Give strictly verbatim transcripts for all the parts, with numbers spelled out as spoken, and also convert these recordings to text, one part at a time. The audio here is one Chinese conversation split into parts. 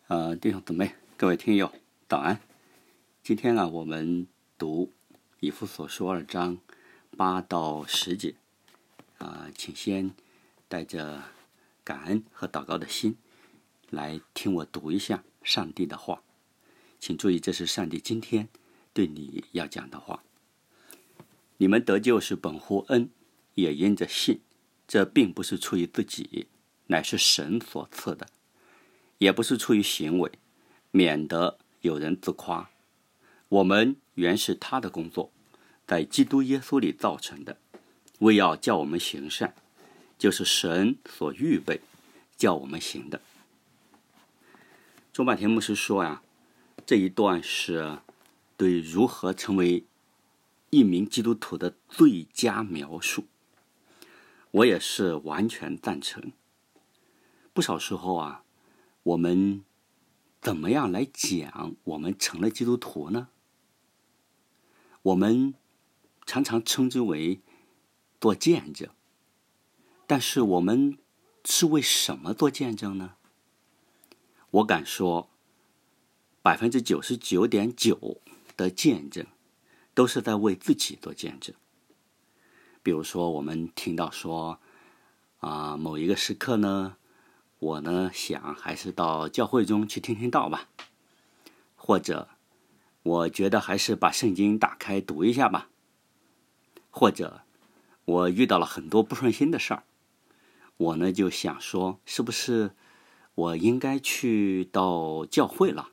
呃，弟兄姊妹，各位听友，早安。今天啊，我们读以弗所书二章八到十节啊、呃，请先带着感恩和祷告的心来听我读一下上帝的话。请注意，这是上帝今天对你要讲的话。你们得救是本乎恩，也因着信，这并不是出于自己，乃是神所赐的。也不是出于行为，免得有人自夸。我们原是他的工作，在基督耶稣里造成的，为要叫我们行善，就是神所预备叫我们行的。周柏田牧师说呀、啊，这一段是对如何成为一名基督徒的最佳描述。我也是完全赞成。不少时候啊，我们怎么样来讲我们成了基督徒呢？我们常常称之为做见证，但是我们是为什么做见证呢？我敢说百分之九十九点九的见证都是在为自己做见证。比如说我们听到说啊、呃，某一个时刻呢，我呢想还是到教会中去听听道吧，或者我觉得还是把圣经打开读一下吧，或者我遇到了很多不顺心的事儿，我呢就想说是不是我应该去到教会了。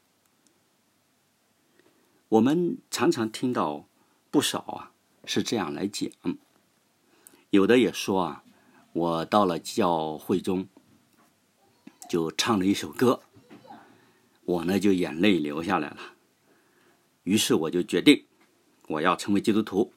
我们常常听到不少啊是这样来讲，有的也说啊，我到了教会中就唱了一首歌，我呢就眼泪流下来了，于是我就决定我要成为基督徒。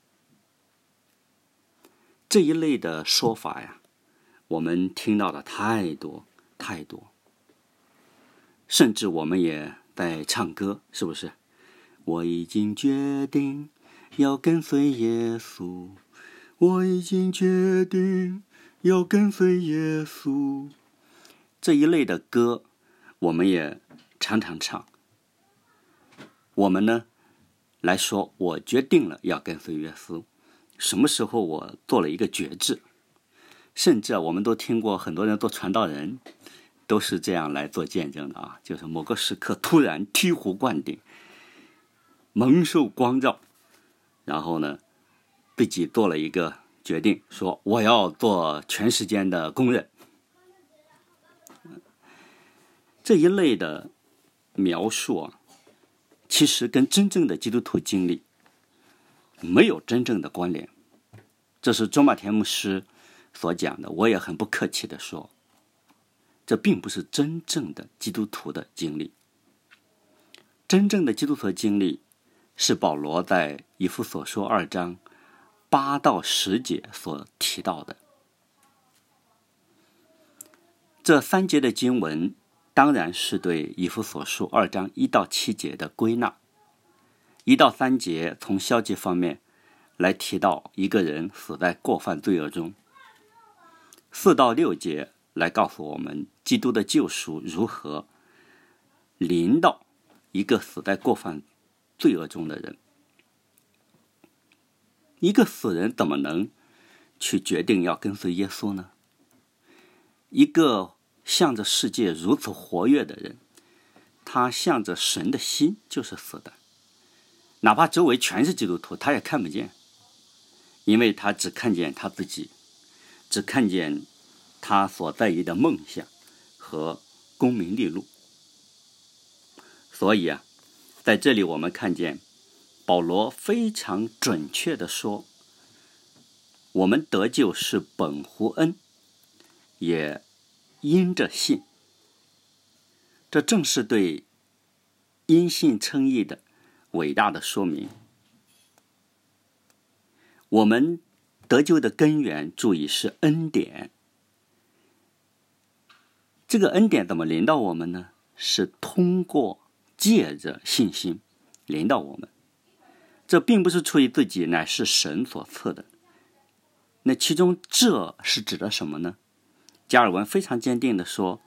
这一类的说法呀，我们听到的太多太多，甚至我们也在唱歌，是不是？我已经决定要跟随耶稣，我已经决定要跟随耶稣。这一类的歌我们也常常唱。我们呢来说，我决定了要跟随耶稣，什么时候我做了一个决志。甚至啊，我们都听过很多人做传道人都是这样来做见证的啊，就是某个时刻突然醍醐灌顶，蒙受光照，然后呢自己做了一个决定，说我要做全时间的工人。这一类的描述啊，其实跟真正的基督徒经历没有真正的关联。这是周马田牧师所讲的，我也很不客气地说，这并不是真正的基督徒的经历。真正的基督徒的经历是保罗在以弗所书二章八到十节所提到的。这三节的经文当然是对以弗所书二章一到七节的归纳。一到三节从消极方面来提到一个人死在过犯罪恶中，四到六节来告诉我们基督的救赎如何临到一个死在过犯罪恶中的人。一个死人怎么能去决定要跟随耶稣呢？一个向着世界如此活跃的人，他向着神的心就是死的，哪怕周围全是基督徒，他也看不见，因为他只看见他自己，只看见他所在意的梦想和功名利禄。所以啊，在这里我们看见保罗非常准确地说，我们得救是本乎恩，也因着信。这正是对因信称义的伟大的说明。我们得救的根源，注意是恩典。这个恩典怎么临到我们呢？是通过借着信心临到我们。这并不是出于自己，乃是神所赐的。那其中这是指的什么呢？加尔文非常坚定地说，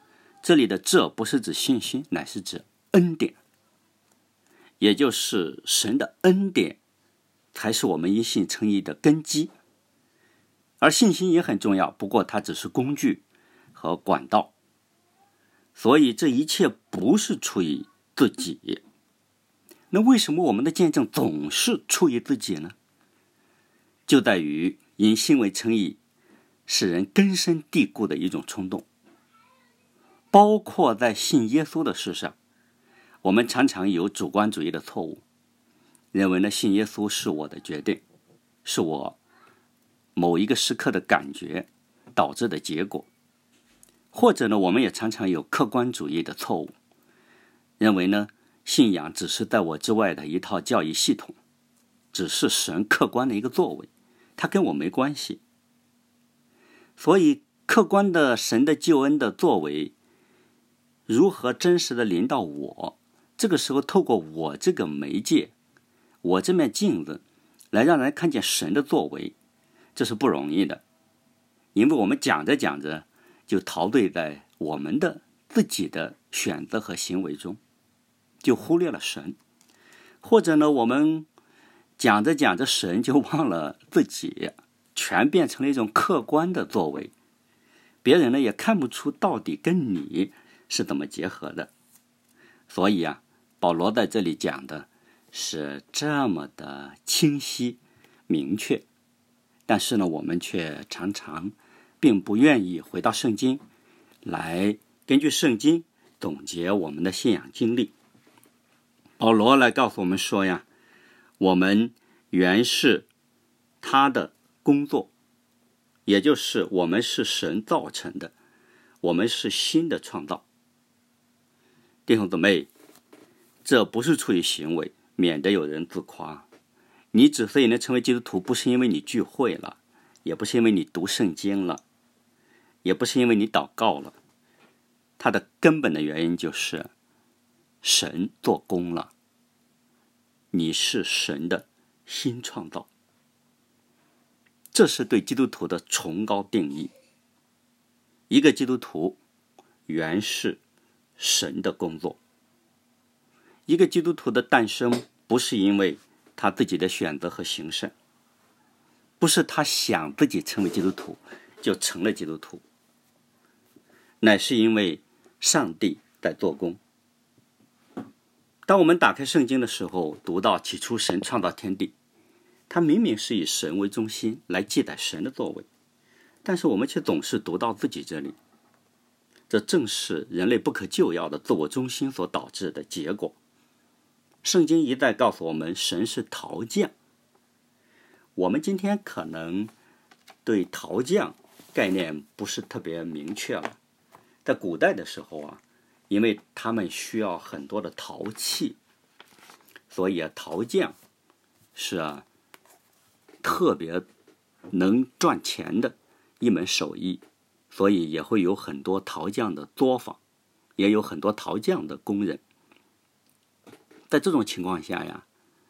这里的这不是指信心，乃是指恩典，也就是神的恩典才是我们因信称义的根基。而信心也很重要，不过它只是工具和管道。所以这一切不是出于自己。那为什么我们的见证总是出于自己呢？就在于因信为称义使人根深蒂固的一种冲动。包括在信耶稣的事上，我们常常有主观主义的错误，认为呢信耶稣是我的决定，是我某一个时刻的感觉导致的结果。或者呢我们也常常有客观主义的错误，认为呢信仰只是在我之外的一套教义系统，只是神客观的一个作为，它跟我没关系。所以客观的神的救恩的作为如何真实的临到我，这个时候透过我这个媒介，我这面镜子来让人看见神的作为，这是不容易的。因为我们讲着讲着就陶醉在我们的自己的选择和行为中，就忽略了神。或者呢我们讲着讲着神就忘了自己，全变成了一种客观的作为，别人呢也看不出到底跟你是怎么结合的。所以啊，保罗在这里讲的是这么的清晰明确，但是呢我们却常常并不愿意回到圣经来根据圣经总结我们的信仰经历。保罗来告诉我们说呀，我们原是他的工作，也就是我们是神造成的，我们是新的创造。弟兄姊妹，这不是出于行为，免得有人自夸。你之所以能成为基督徒，不是因为你聚会了，也不是因为你读圣经了，也不是因为你祷告了，它的根本的原因就是神做工了，你是神的新创造。这是对基督徒的崇高定义。一个基督徒原是神的工作。一个基督徒的诞生不是因为他自己的选择和行善，不是他想自己成为基督徒就成了基督徒，乃是因为上帝在做工。当我们打开圣经的时候，读到起初神创造天地，它明明是以神为中心来记载神的作为，但是我们却总是读到自己这里。这正是人类不可救药的自我中心所导致的结果。圣经一再告诉我们，神是陶匠。我们今天可能对陶匠概念不是特别明确了。在古代的时候啊，因为他们需要很多的陶器，所以啊，陶匠是啊特别能赚钱的一门手艺，所以也会有很多陶匠的作坊，也有很多陶匠的工人。在这种情况下呀，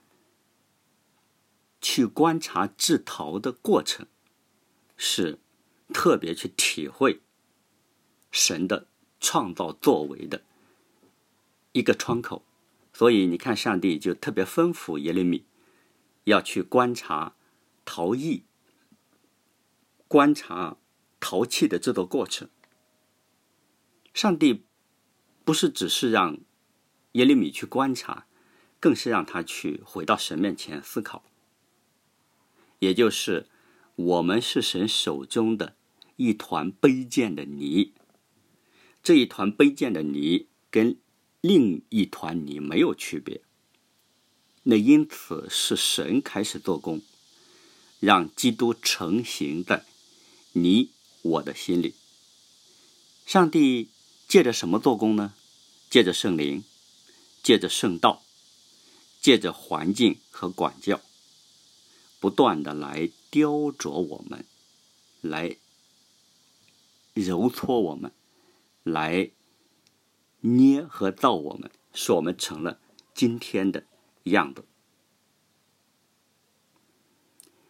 去观察制陶的过程，是特别去体会神的创造作为的一个窗口。所以你看，上帝就特别吩咐耶利米要去观察陶艺，观察陶器的制作过程。上帝不是只是让耶利米去观察，更是让他去回到神面前思考。也就是我们是神手中的一团卑贱的泥，这一团卑贱的泥跟另一团泥没有区别。那因此是神开始做工，让基督成形在你我的心里。上帝借着什么做工呢？借着圣灵，借着圣道，借着环境和管教，不断的来雕琢我们，来揉搓我们，来捏和造我们，使我们成了今天的样子。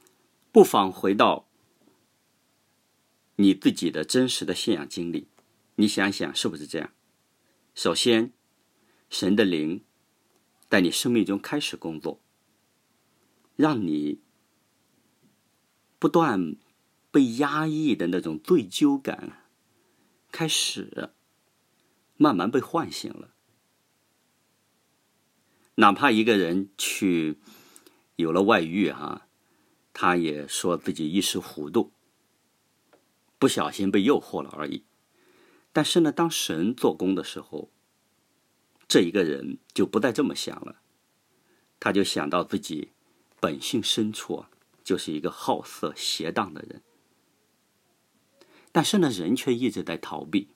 不妨回到你自己的真实的信仰经历， 你想想是不是这样？首先，神的灵在你生命中开始工作，让你不断被压抑的那种罪疚感开始慢慢被唤醒了。哪怕一个人去有了外遇哈，他也说自己一时糊涂，不小心被诱惑了而已。但是呢，当神做工的时候，这一个人就不再这么想了，他就想到自己本性深处啊，就是一个好色邪荡的人。但是呢，人却一直在逃避。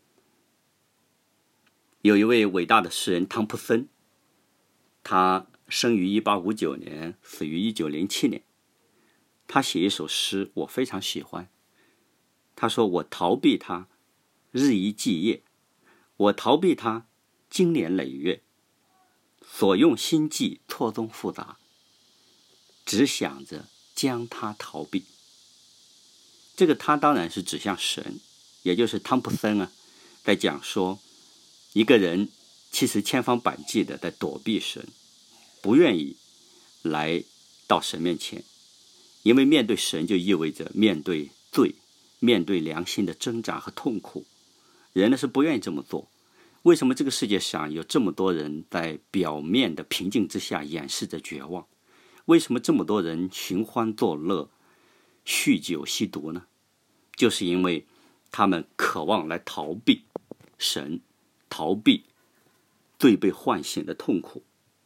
有一位伟大的诗人汤普森，他生于一八五九年，死于一九零七年。他写一首诗，我非常喜欢。他说：我逃避他日以继夜，我逃避他经年累月，所用心计错综复杂，只想着将他逃避。这个他当然是指向神，也就是汤普森啊，在讲说一个人其实千方百计的在躲避神，不愿意来到神面前，因为面对神就意味着面对罪，面对良心的挣扎和痛苦。人呢是不愿意这么做。为什么这个世界上有这么多人在表面的平静之下掩饰着绝望？为什么这么多人寻欢作乐、酗酒吸毒呢？就是因为他们渴望来逃避神，逃避罪被唤醒的痛苦。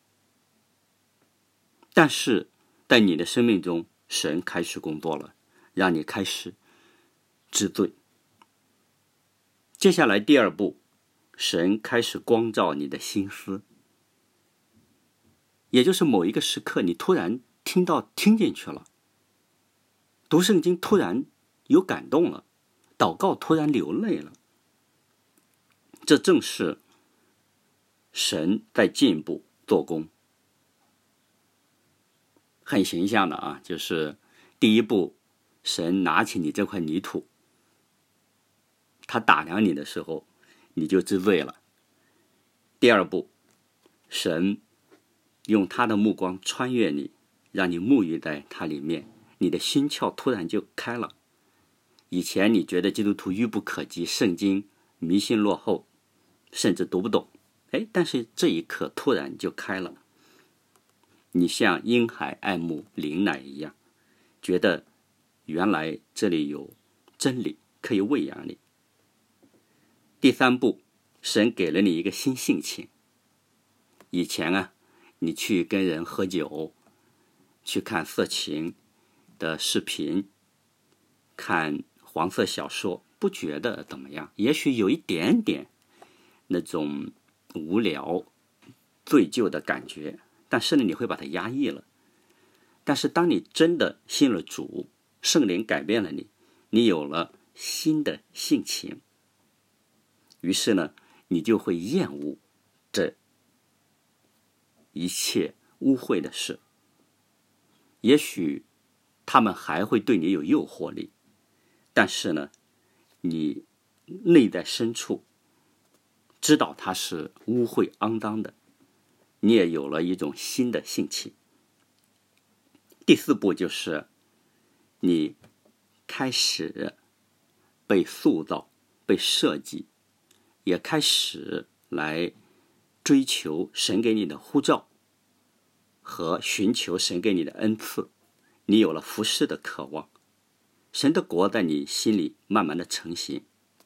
但是在你的生命中，神开始工作了，让你开始知罪。接下来第二步，神开始光照你的心思，也就是某一个时刻，你突然听到听进去了，读圣经突然有感动了，祷告突然流泪了。这正是神在进一步做工。很形象的啊，就是第一步，神拿起你这块泥土，他打量你的时候，你就知罪了。第二步，神用他的目光穿越你，让你沐浴在他里面，你的心窍突然就开了。以前你觉得基督徒愚不可及，圣经迷信落后，甚至读不懂，哎，但是这一刻突然就开了。你像婴孩爱慕灵奶一样，觉得原来这里有真理可以喂养你。第三步，神给了你一个新性情。以前啊，你去跟人喝酒，去看色情的视频，看黄色小说，不觉得怎么样，也许有一点点那种无聊罪疚的感觉，但是呢，你会把它压抑了。但是当你真的信了主，圣灵改变了你，你有了新的性情，于是呢，你就会厌恶这一切污秽的事。也许他们还会对你有诱惑力，但是呢，你内在深处知道它是污秽肮脏的，你也有了一种新的性情。第四步就是你开始被塑造、被设计，也开始来追求神给你的呼召和寻求神给你的恩赐，你有了服侍的渴望，神的国在你心里慢慢的成型。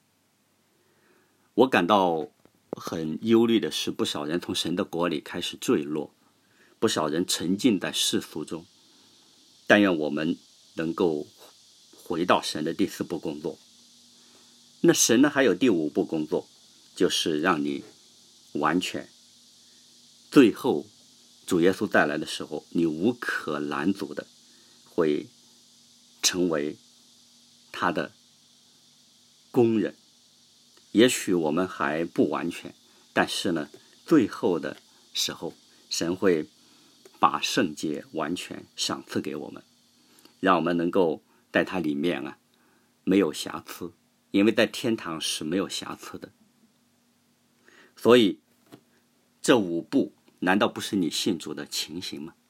我感到很忧虑的是，不少人从神的国里开始坠落，不少人沉浸在世俗中。但愿我们能够回到神的第四步工作。那神呢，还有第五步工作，就是让你完全，最后主耶稣再来的时候，你无可拦阻的会成为他的工人。也许我们还不完全，但是呢，最后的时候，神会把圣洁完全赏赐给我们，让我们能够在它里面啊，没有瑕疵， 因为在天堂是没有瑕疵的。所以这五步难道不是你信主的情形吗？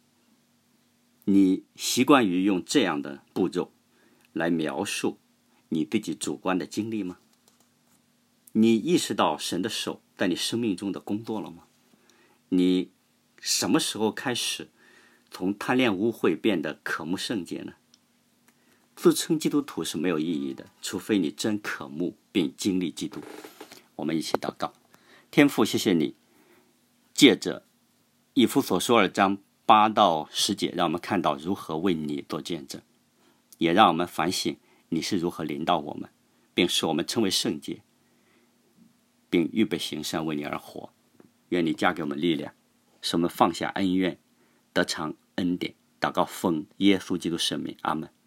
你习惯于用这样的步骤来描述你自己主观的经历吗？你意识到神的手在你生命中的工作了吗？你什么时候开始从贪恋污秽变得渴慕圣洁呢？自称基督徒是没有意义的，除非你真渴慕并经历基督。我们一起祷告。天父，谢谢你借着以弗所书二章八到十节，让我们看到如何为你做见证，也让我们反省你是如何领导我们，并使我们成为圣洁，并预备行善为你而活。愿你加给我们力量，使我们放下恩怨，得偿恩典。祷告奉耶稣基督圣名，阿们。